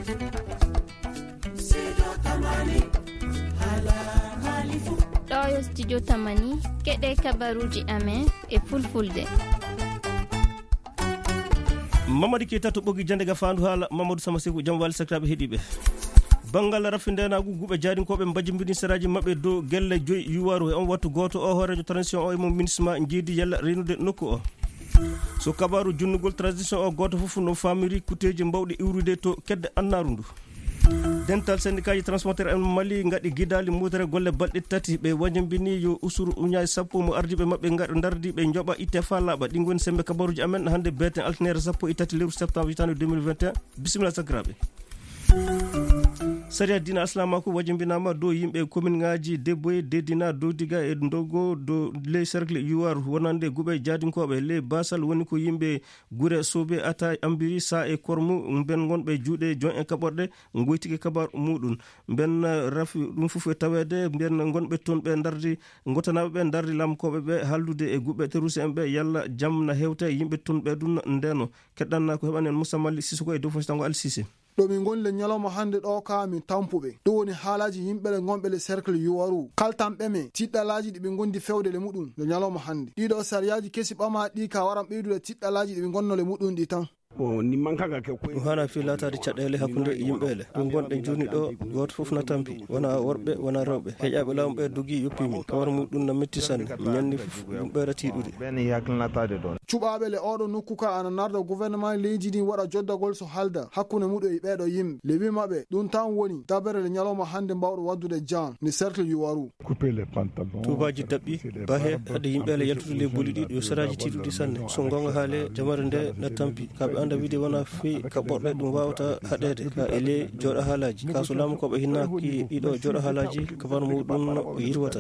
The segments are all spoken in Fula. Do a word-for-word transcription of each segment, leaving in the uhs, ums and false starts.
ɗo yo studio tamani keɗe kabaruji amen e fulfulde. Mamadou Keita to ɓoggi jande ga fandu haala Mamadou Sama Sekou jam wali sakiraɓe heeɗiɓe. Bangal rafindenagu guɓe jadinkoɓe mbajjimbini saraji mabɓe dow gelle joyi yuwaru e on wattu goto o horejo transition o e mo ministre jiidi yalla renude nokku o. So kabaru junnugol transition o goto foof no famiri kuteji mbawɗi iwrude to kedde annaru ndu. Dental syndicat ji transporteur en Mali ngadi gidali mudere golle balɗe tati ɓe wañambini yo usuru uñaji sappo mo ardiɓe mabɓe ngaɗa dardi ɓe joɓa itte fa laaɓa ɗi goni sembe kabaruji amen hande beten altinere sappo e tati lewru septembre hitande deux mille vingt et un bisimilla sakiraɓe. Saria dina aslamako wajambinama dow yimɓe commune ngaji Deboye Dedina Dodiga e Ndogo do ley cercle yuwar wonande guɓe jadinkoɓe ley basal woni ko yimɓe gure sobe ata ambiri sa e kormu ben gonɓe juuɗe jon e kaɓorɗe goytiki kabar muɗum ben rafi ɗum foof e tawede ben gonɓe toon ɓe dardi gotanaɓe ɓe dardi lamkoɓe ɓe haldude e guɓɓe terroriste en ɓe yalla jaam na hewte yimɓe toon ɓe ɗum ndeno keɗɗanna ko heɓanen Moussa Mali Sissoko e dow fasitango Al Cissé. ɗo min gonle ñalawma hande ɗo ka min tampuɓe ɗum woni haalaji yimɓele gonɓe le cercle yuwaru kaltanɓe me tiɗɗalaji ɗi ɓe gondi fewde le muɗum le ñalawma hande ɗiɗo sariyaji kesi ɓama ɗi ka waran ɓeydude tiɗɗalaji ɗi ɓe gonno le muɗum ɗi tan. ɗum hana fi latade caɗele hakkude yimɓele ɗum gonɗen joni ɗo goto foof na tampi wona worɓe wona rewɓe heƴaɓe laamu ɓe dogui yoppimi kawara muɗum na metti sanne ñanni foof ɗum ɓeyra tiɗude cuɓaɓe le oɗo nokku ka ana narda gouvernement leydi ndi waɗa joddagol so halda hakkude muɗum e ɓeɗo yimɓe le wi mabɓe ɗum tan woni dabere le ñalawma hande mbawɗo waddude jan ne cercle yuwaru tubaji dabɓi bahe hade yimɓele yaltude le boli ɗiɗi yo saraji tiɗuɗi sanne so gonga haale jamare nde na tampi kaɓe anda wide wona fi ka ɓorɗe ɗum wawata haɗede ka ele joɗo haalaji ka so laamu koɓe hinnaki ɗiɗo joɗo haalaji kabar muɗum o yirwata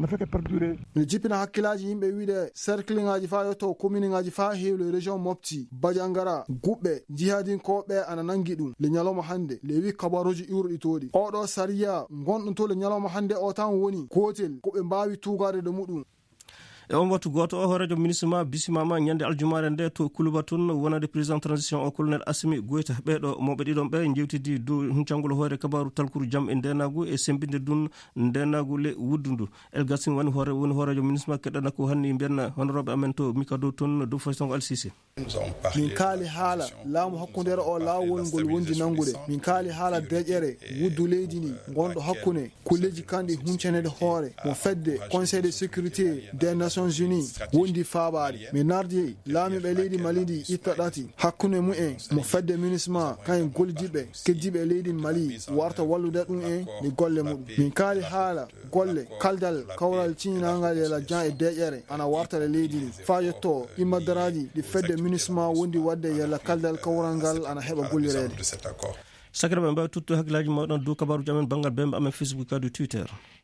ne jippina hakkillaji yimɓe wiide cercle ngaji fa yetto commune ngaji fa heewle région Mopti Badiangara guɓɓe jihadinkoɓe ana nangi ɗum le ñalawma hande le wi kabaruji iwruɗi toɗi oɗo sariya gonɗum to le ñalawma hande o tan woni gotel koɓe mbawi tugade ɗo muɗum. E on wattu goto o horejo ministre ma bisimama ñande aljumare nde to Kuluba toon wonade président transition o colonel Assimi Goïta ɓeɗo moɓe ɗiɗon ɓe jewtidi dow huncangol hoore kabaru talkuru jaam e ndenagu e sembinde dun ndenagu le wuddundu Elgassin woni hoore woni horejo ministre ma keɗɗana ko hanni mbiyanna honorable amen to mikado toon dow fasitongo Al Cissé. min kaali haala laamu hakkundere o laawol ngol wondi nangude min kaali haala deƴƴere wuddu leydi ndi gonɗo hakkunde kulleji kanɗi huncanede hoore mo fedde conseil de sécurité des nations unis wondi faaɓaade mi nardi laamiɓe leydi Mali ndi itta ɗati hakkunde mu'en mo fedde ministre ma kayen gollidiɓe keddiɓe leydi Mali warta wallude ɗum en ni golle muɗum min kaali haala golle kaldal kawral ciñinangal yela jan e deƴƴere ana wartale leydi ndi fa yetto immaddaraji ɗi fedde ministre ma wondi wadde yalla kaldal kawral ngal ana heɓa gollirede. sakiraɓe mbawi tutto hakkillaji mawɗon dow kabaruji amen banggal bembe amen Facebook kadu Twitter.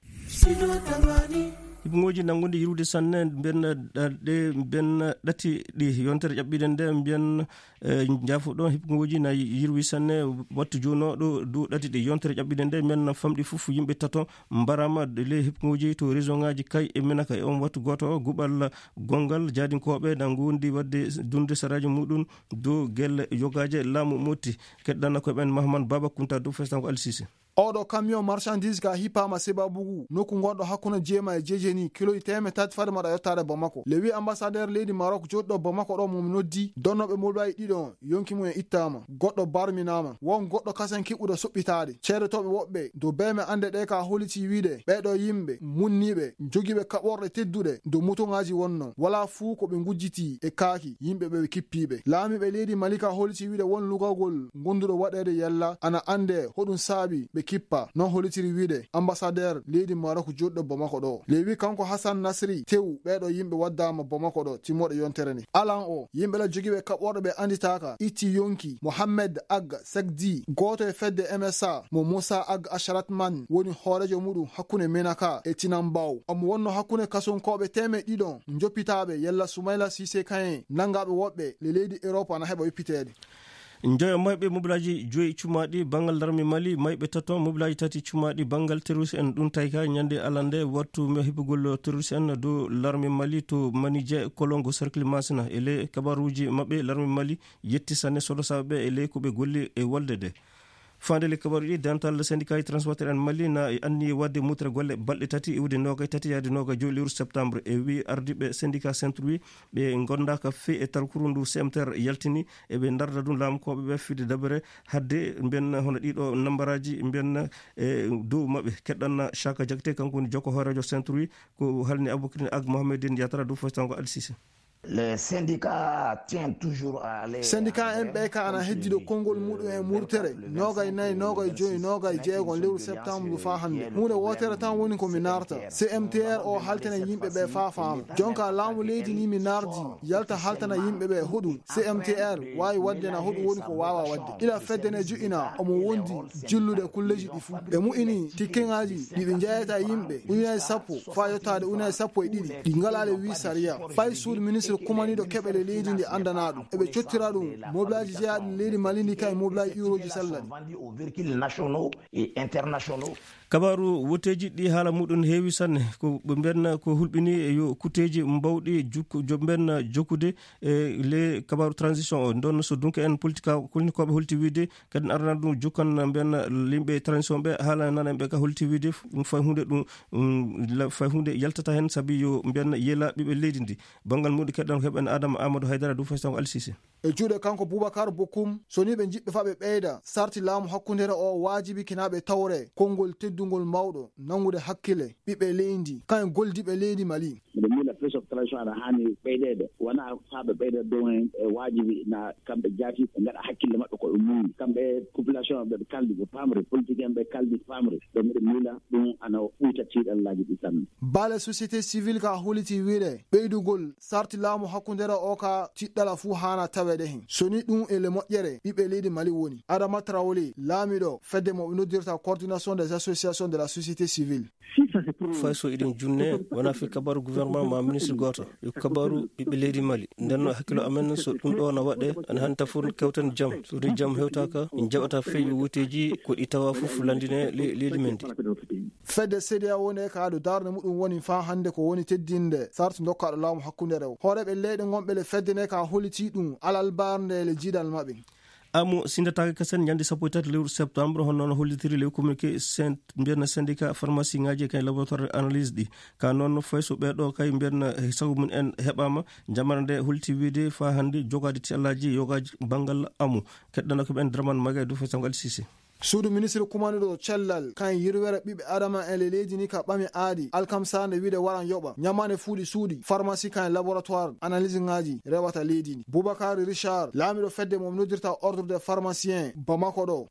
Ibngoji nangude yirude sanne ben ɗe ben ɗati ɗi yontere ƴaɓɓide nde mbiyen jafo ɗon hipgoji na yirwi sanne wattu jono ɗo dow ɗati ɗi yontere ƴaɓɓide nde men famɗi fof yimɓe tato mbarama le hipgoji to région ngaji kay e menaka e on wattu goto o guɓal gongal jadinkoɓe na gondi wadde dunde saraji muɗum dow gelle yogaje laamu motti keɗɗanna koɓen Mahamane Baba Kunta dow festanko Al Cissé. oɗo camion marchandise ka hippama sebabugu nokku gonɗo hakkude jeema e jejeni kilo teme tati fade maɗa yettade Bamako le wi ambassadeur leydi Maroc joɗɗo Bamako ɗo mum noddi donnoɓe molɓayi ɗiɗon yonki mum e ittama goɗɗo barminama won goɗɗo kasen kiɓɓuɗo soɓɓitade ceeretoɓe woɓɓe dow beme ande ɗe ka holiti wiide ɓeɗo yimɓe munniɓe joguiɓe kaɓorɗe tedduɗe dow motoŋaji wonno wala fuu ko ɓe gujjiti e kaaki yimɓe ɓe kippiɓe laamiɓe leydi Mali ka holiti wiide won lugagol gonduɗo waɗede yalla ana ande hoɗum saabi ɓe kippa non holitiri wiide ambassadeur leydi Maroc joɗɗo Bamako ɗo le wi kanko Hassan Nasri tew ɓeɗo yimɓe waddama Bamako ɗo timmoɗo yontere ni alan o yimɓe la jogiɓe kaɓorɗo ɓe anditaka itti yonki Mohamed Ag Segdi goto e fedde M S A mo Moussa Ag Asharat Man woni hoorejo muɗum hakkunde Menaka e Tinambaw omo wonno hakkunde kasonkoɓe teme ɗiɗon joppitaɓe yalla Soumaila Cissé kayen nangaɓe woɓɓe le leydi Europe ana heɓa yoppitede. Njoyo mayɓe mobilaji joyi cumaɗi bangal darmi Mali mayɓe taton mobilaji tati cumaɗi bangal terroriste en ɗum tayka ñande alande wattu me hibugol terroriste en dow larmi Mali to Manije Kolongo cercle Masina ele kabaruji mabɓe larmi Mali yetti sanne sodo saɓe ele ko ɓe golli e walde de fande le kabaruji dental syndicat transporteur en Mali na anni wadde mutre golle balɗe tati iwde noga tati yaade noga joyi lewru septembre e wi ardiɓe syndicat centre wi ɓe gondaka fe e talkuru ndu C M T R yaltini e ɓe darda ɗum lamkoɓe ɓe fide dabere hadde mbiyen hono ɗiɗo nambaraji mbiyen e dow mabɓe keɗɗanna Chaka Diakité kanko woni jokko horejo centre wi ko halni Aboubacry Ag Mohamedine Diatara du fostango Ali Cissé. Les syndicats tiennent toujours à aller. Syndicat en ɓe ka ana heddiɗo konngol muɗum e murtere nogay nayyi nogay joyi nogay jeegon lewru septembre ndu fa hannde hunde wotere tan woni komi narta C M T R o haltana yimɓe ɓe fa faama jonka laamu leydi ni mi nardi yalta haltana yimɓe ɓe huɗum C M T R wawi waddena huɗum woni ko wawa wadde ila feddene ju'ina omo wondi jillude kulleji ɗi fuu ɓe mu'ini tikkeŋaji ɗiɓe jeyata yimɓe ujunaji sappo fa yettade ujunaji sappo e ɗiɗi ɗi ngalale wi saria fay suudu ministre kumaniɗo keɓele leydi ndi andana ɗum eɓe cottira ɗum mobilaji jeeyaɗi leydi Mali ndi kay mobilaji euroji sallani kabaru woteji ɗi haala muɗum heewi sanne ko ɓe mbenna ko hulɓini yo kuteji mbawɗi jo mbenna jokkude e le kabaru transition o ɗon so donc en politique kolnikoɓe holti wiide kadi arana ɗum jokkan mbenna limɓe transition ɓe haala nana ɓe ka holti wiide fay hunde ɗum fay hunde yaltata hen saabi yo mbenna yela ɓiɓe leydi ndi banggal muɗum keɗɗan ko heɓen Adama Amadou Haydara du façon Ali Cissé e juuɗe kanko Boubacar Bokoum so ni ɓe jiɓɓe fa ɓe ɓeyda sarti laamu hakkundere o waajibi kinaɓe tawre konngol teddugol mawɗo nangude hakkille ɓiɓɓe leydi kan goldiɓe leydi Mali mbiɗa miila place of transition aɗa hani ɓeydede wona ha ɓe ɓeyda dow hen e waajibi na kamɓe jaati ɓe gaɗa hakkille maɓɓe koɓe muuni kamɓe population ɓeɓe kaldi ɓe famre politique en ɓe kaldi famre ɗo mbiɗa miila ɗum ana ɓuyta tiiɗallaji ɗi sanne baale société civile ka holiti wiide ɓeydugol sarti laamu hakkundere o ka tiɗɗala fuu hana tawede hen soni ɗum ele moƴƴere ɓiɓɓe leydi Mali woni Adama Traoré laamiɗo fedde mo ɓe noddirta coordination des associations de la société civile fay so iɗen junne wona fi kabaru gouvernement ma ministre goto yo kabaru ɓiɓɓe leydi Mali nden hakkilo amen so ɗum ɗo na waɗe ana hani tafour kewten jaam so ni jaam hewtaka en jaɓata feewi wuteji ko ɗi tawa fof landine leydi men ndi fedde C D A O woni ka ɗo darde muɗum woni fa hande ko woni teddinde sarti dokkaɗo laamu hakkundere o hooreɓe leyɗe gonɓe le fedde ne ka holiti ɗum alal barnde le jiidal maɓɓe amu sindatake kasen ñande sappo e tati lewru septembre hono noon hollitiri lew communiqué mbiyanna syndicat pharmacie ngaji kay laboratoire analyse ɗi ka noon fay so ɓeɗo kay mbiyanna sago mum en heɓama jamana nde holti wiide fa hande jogade tiallaji yogaji banggal amu keɗɗana ko ɓen Dramane Magaye du façon Ali Cissé suudu ministre kumaniɗo cellal kan yirwere ɓiɓɓe adama en le leydi ni ka ɓami aadi alkamsande wiide waran yoɓa ñamane fuuɗi suuɗi pharmacie kan laboratoire analyse ngaji rewata leydi ni Boubacar Richard laamiɗo fedde mo noddirta ordre des pharmaciens Bamako ɗo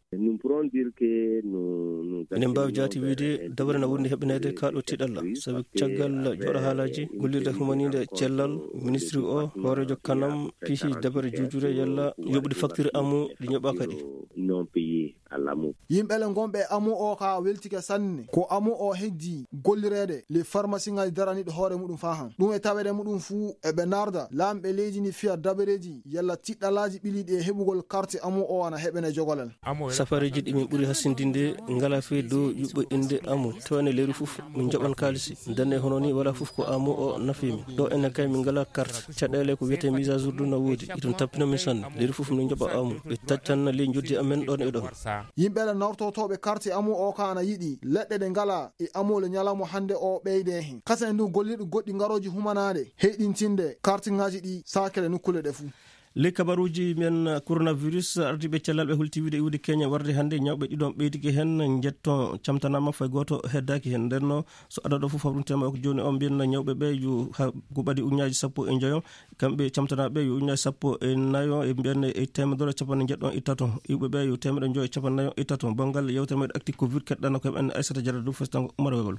enen mbawi jaati wiide dabare na woni heɓinede kaɗo tiɗalla saabi caggal joɗo haalaji gollirde humanide cellal ministre o horejo kanam pihi dabare jujure yalla yoɓude facture amu ɗi ñoɓa kadi yimɓele gonɓe amu o ka weltike sanne ko amu o heddi gollirede le pharmacie ngaji daraniɗo hoore muɗum fa han ɗum e tawede muɗum fuu eɓe narda laamɓe leydi ni fiya dabareji yalla tiɗɗalaji ɓiliɗi e heɓugol carte amu o ana heɓene jogolel safariji ɗi min ɓuuri hasindinde ngala fe dow yuɓɓo inde amu tawane leydi foof min joɓan kalisi dane hono ni wala foof ko amu o nafimi ɗo enen kay min ngala carte caɗele ko wiyete mise à jour ɗum na woodi iton tappinamin sanne leydi foof min joɓa amu ɓe taccanna ley joddi amen ɗon e ɗon yimɓele nortotoɓe carte amu o ka ana yiɗi leɗɗe ɗe ngala e amule ñalamo hande o ɓeyde hen kasa en ɗum gollirɗo goɗɗi garoji humanade heyɗintinde carte ngaji ɗi sakele nukkule ɗe fuu le kabaruji men coronavirus ardiɓe cellal ɓe hulti wiide iwde Kenya warde hannde ñawɓe ɗiɗon ɓeydiki hen jetton camtanama fay goto heddaki hen ndenno so aɗa ɗo fof haɓrum tema ko joni on mbiyanna ñawɓe ɓe yo ko ɓaɗi ujunaji sappo e joyon kamɓe camtanaɓe yo ujunaji sappo e nayo e mbiyanne e temedere capanɗe jeɗɗon ittaton iwɓe ɓe yo temedere joyi e capannayo ittaton banggal yewtere meɗe acti covid keɗɗano ko heɓen Aissata Diarra du fastan Oumar Wegol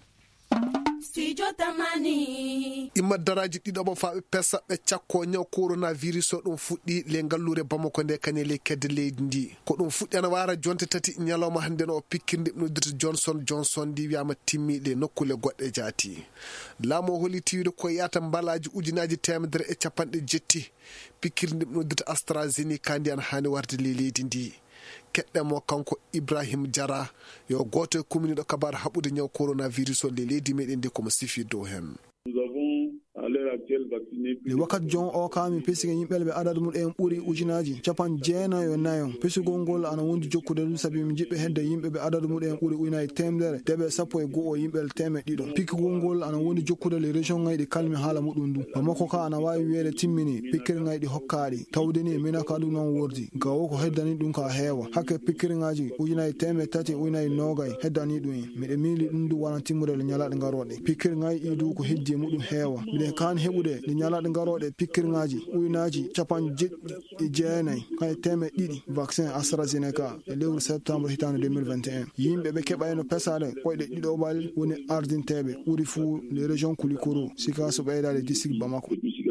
imma daraji ɗiɗoɓo fa ɓe pesa ɓe cakko ñaw coronavirus o ɗum fuɗɗi le ngallure Bamako nde kañe le kedde leydi ndi ko ɗum fuɗɗi ana wara jonte tati ñalawma hande no o pikkirde ɓe noddirta Johnson Johnson ndi wiyama timmiɗe nokkule goɗɗe jaati laamu o holi tiwide ko yata mbalaji ujunaji temedere e capanɗe jetti pikkirde ɓe noddirta AstraZeneca ndi ana hani warde le leydi ndi keɗɗemo kanko Ibrahim Diarra yo goto e commune ɗo kabar haɓude ñaw coronavirus o le leydi meɗen ndi komo sifi dow hen. Nous avons à l'heure actuelle le wakat jon o kami pesiga yimɓe ɓe adadu muɗum ɓuri ujunaji capan jeenayo nayon pesigol ngol ana wondi jokkude ɗum sabi mi jiɓɓe hedde yimɓe ɓe adadu muɗum ɓuri ujunaji temedere deɓe sappo e go'o yimɓe temed ɗiɗo pikkigol ngol ana wondi jokkude le région ŋayɗi kalmi haala muɗum ndu bamako ka ana wawi wiyede timmini pikkiri ŋayɗi hokkaɗi tawdeni mina ka ɗum noon wordi gawo ko heddani ɗum ka heewa hakke pikkiri ŋaji ujunaji temed tati ujunaji nogay heddani ɗum en miɗe miili ɗum ndu wana timmude le ñalaɗe garoɗe pikkiri ŋaji ɗiɗu ko heddi muɗum heewa miɗen kan heɓude le ñalaɗe garoɗe pikkiri ŋaji ujunaji capan jeɗɗi e jeenayi kay temed ɗiɗi vaccin AstraZeneca e lewru septembre hitande deux mille vingt et un yimɓe ɓe keɓayno pesade koyɗe ɗiɗoɓal woni ardinteɓe ɓuri fuu les régions kulikoro sikaso ɓeydade district Bamako.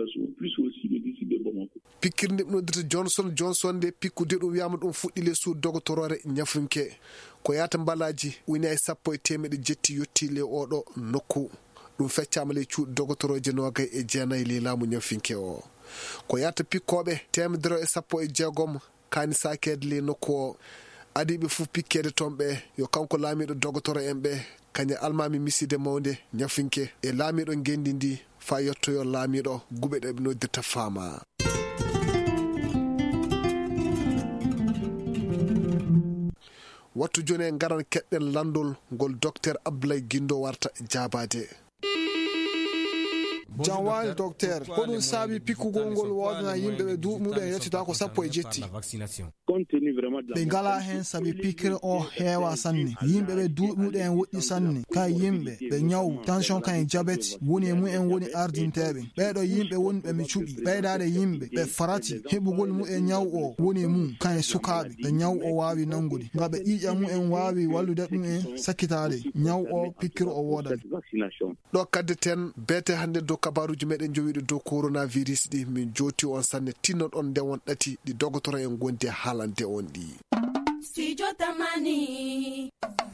pikkirde ɗum noddita Johnson Johnson nde pikkude ɗum wiyama ɗum fuɗɗi le suud dogotorore ñafunke ko yata mbalaji ujunaji sappo e temeɗe jetti yetti le oɗo nokku ɗum feccama le cuuɗi dogotoroje nogay e jeenayi le laamu ñafunke o ko yata pikkoɓe temedere e sappo e jeegom kani sakede le nokku o adiɓe fof pikkede toon ɓe yo kanko laamiɗo dogotoro en ɓe kañe almami miside mawde ñafinke e laamiɗo gendi ndi fa yettoyo laamiɗo guɓe ɗe ɓe noddirta faama. wattu joni en garan keɗɗen landol ngol docteur Abdoulaye Guindo warta jaabade. janwali docteur ko ɗum saabi pikkugol ngol wodana yimɓe ɓe duuɓmuɗen yettita ko sappo e jetti ɓe ngala hen saabi pikkere o heewa sanne yimɓe ɓe duuɓmuɗen woɗɗi sanne kay yimɓe ɓe ñaw tension kan e diabete woni e mumen woni ardinteɓe ɓeɗo yimɓe woni ɓe mi cuɓi ɓeydade yimɓe ɓe farati heɓugol mumen ñaw o woni mum kan e sukaɓe ɓe ñaw o wawi nangude nga ɓe ƴiƴa mumen wawi wallude ɗum en sakkitade ñaw o pikkere o wodani ɗo kadde ten bete hande dow kabaruji meɗen jowiɗo dow coronavirus ɗi min joti on sanne tinno ɗon nde won ɗati ɗi dogotoro en gondi haalande on ɗi. Studio Tamani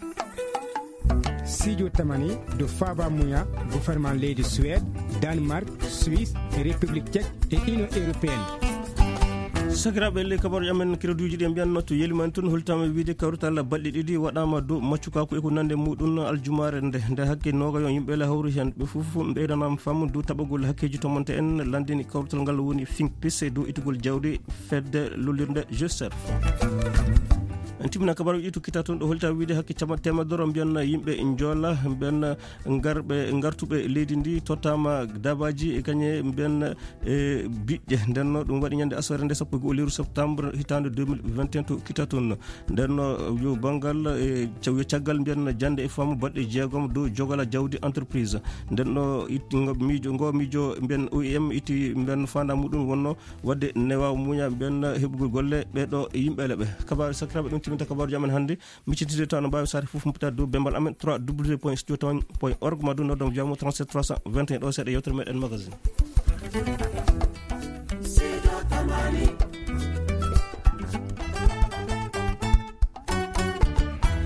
Studio Tamani do Faba Mouya gouvernement leydi Suède Danemark Suisse République tchèque et Union européenne. sakiraɓe elle kabaruji amen créduji ɗi mbiyanno to yelimani toon holtama wiide kawrutal balɗe ɗiɗi waɗama dow maccukako eko nande muɗum aljumare nde nde hakke nogayon yimɓele hawri hen ɓe foof ɓeydanama fammu dow taɓagol hakkeji tomonte en landini kawrutal ngal woni think pis e dow itugol jawdi fedde lollirde joseph en timina kabaruji ɗi tukkita toon ɗo holta wiide hakke camat temedoro mbiyanna yimɓe joola mbiyanna garɓe gartuɓe leydi ndi tottama dabaji e kañe mbiyanna e biƴƴe ndenno ɗum waɗi ñande asore nde sappo e goho lewru septembre hitande deux mille vingt et un to kita toon ndenno yo banggal e yo caggal mbiyanna jande e faamu baɗɗe jeegom dow jogala jawdi entreprise ndenno miijo ngo miijo mbiyan O I M itti mbiyan fanda muɗum wonno wadde newaw muña mbiyanna heɓugol golle ɓeɗo yimɓele ɓe kabaru sakiraɓe ɗum timinta kabaruji amen hannde miccitide to no mbawi sare fof mbitta dow bembal amen trois w point studio tamani point org ma ɗum noddom jamo trente-sept trois cent vingt et un ɗo seeɗa yewtere meɗen magazine.